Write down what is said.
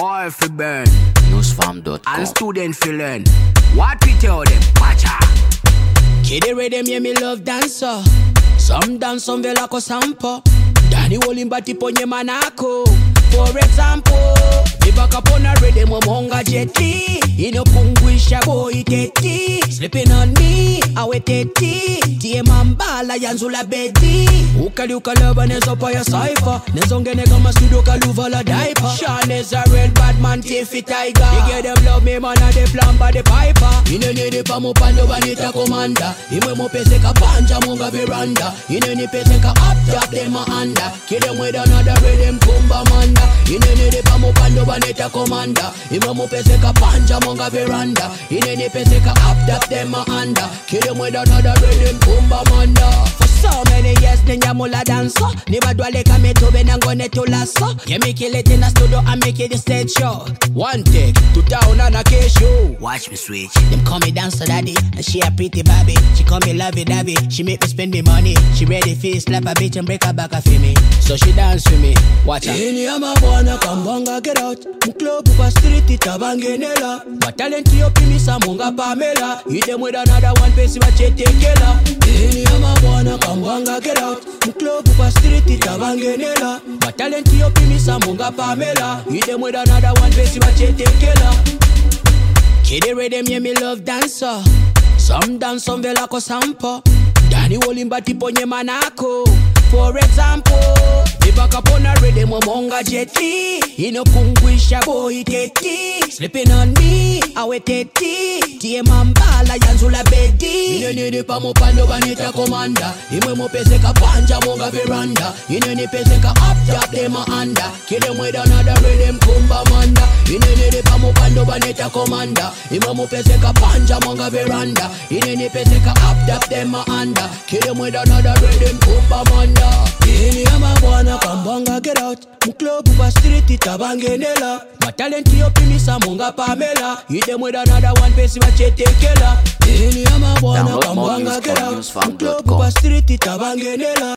Boy fi burn Newsfarm.com. and student fi learn. What we tell them? Watcha. Kid rhythm, yeah, me love dancer. Some dance, some vela ko sample. Danny Wolimba tiponye manako. For example, back up on a rhythm, monga jetty. Ino pungwisha boy teti. Slipping on me, awe teti. Tie mambala yanzula bedi. Ukali ukalaba nezo pa ya cypher. Nezongene kama studio kaluva la diaper. Sean is a real bad man, Tiffy Tiger. You get them love me man and they plan by the piper. Inene pa mo pando banita commander. Imwe mo pese ka panja monga veranda. Inene pese ka up top them a under. Kill them with another rhythm kumba manda. Inene pa mo pando banita commander. Imwe mo pese ka panja monga veranda. Inene pese ka up top them a under. Kill them with another rhythm kumba manda. For so many years Nyamula dancer. Never do like a meto benangone to lasso. Yeah, me kill it in a studio and make it a stage show. One take, to town and a case show. Watch me switch. Them call me dancer daddy, and she a pretty baby. She call me lovey dovey, she make me spend me money. She ready for slap a bitch and break her back for me. So she dance for me, watch her. Ini ama bwana kambanga get out. Muklobu pa street itabangenela. But talent you me sa munga Pamela. Hit them with another one face what you take killer. Ini ama bwana kambanga get out. Muklobu pa street itabangenela. But talent you me sa munga Pamela. Hit them with another one face what you take killer. Kid rhythm, yeah, me love dancer. Some dance, some vela ko sample. Danny Wolimba tiponye manako. For example, back up on a rhythm, monga jetty. Ino pungwisha boy teti. Slipping on me, awe teti. Tie mambala yanzula bedi. Inene pa mo pando banita commander. Imwe mo pese ka panja monga veranda. Inene pese ka up top them a under. Kill them with another rhythm kumba manda. Inene pa mo pando banita commander. Imwe mo pese ka panja monga veranda. Inene pese ka up top them a under. Kill them with another rhythm kumba manda. Ini ama bwana kambanga get out. Muklobu pa street itabangenela. But talent you me sa munga Pamela. Hit them with another one face what you take killer. Ini ama bwana Download more kambanga music get on out. newsfarm.com. Muklobu pa street itabangenela.